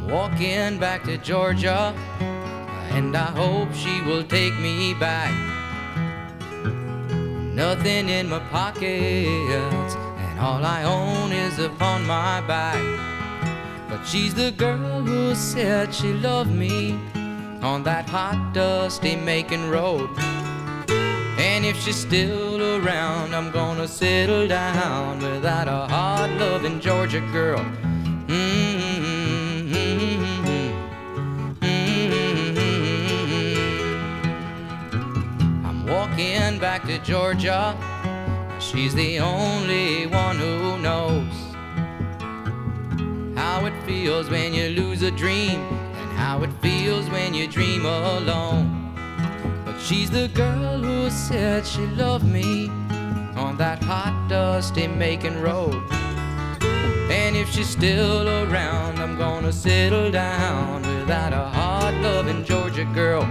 Walking back to Georgia, and I hope she will take me back. Nothing in my pockets, and all I own is upon my back. But she's the girl who said she loved me on that hot, dusty Macon road. And if she's still around, I'm gonna settle down without a hard-loving Georgia girl. I'm walking back to Georgia. She's the only one who knows how it feels when you lose a dream, and how it feels when you dream alone. But she's the girl who said she loved me on that hot, dusty Macon road. And if she's still around, I'm gonna settle down without a hard-loving Georgia girl.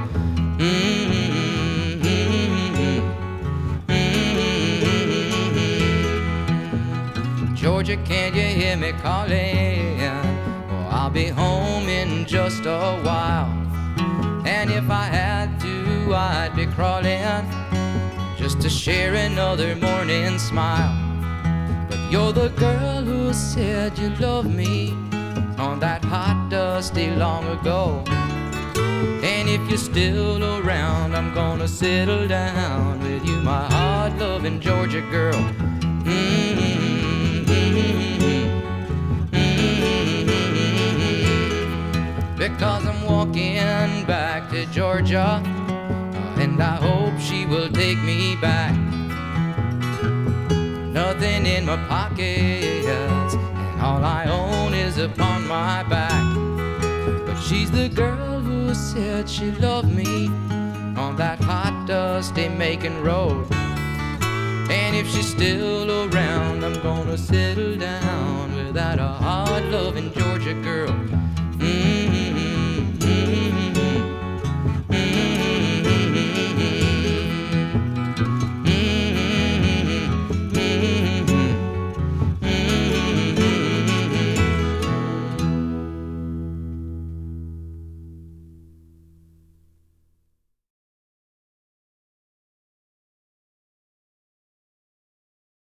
Georgia, can you hear me calling? Oh, I'll be home in just a while. And if I had to, I'd be crawling just to share another morning smile. But you're the girl who said you loved me on that hot, dusty long ago. And if you're still around, I'm gonna settle down with you, my hard-loving Georgia girl. Because I'm walking back to Georgia, and I hope she will take me back. Nothing in my pockets, and all I own is upon my back. But she's the girl who said she loved me on that hot, dusty Macon road. And if she's still around, I'm gonna settle down without a hard-loving Georgia girl.